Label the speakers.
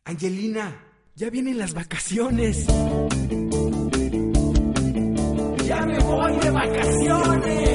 Speaker 1: Angelina, ya vienen las vacaciones.
Speaker 2: ¡Ya me voy de vacaciones!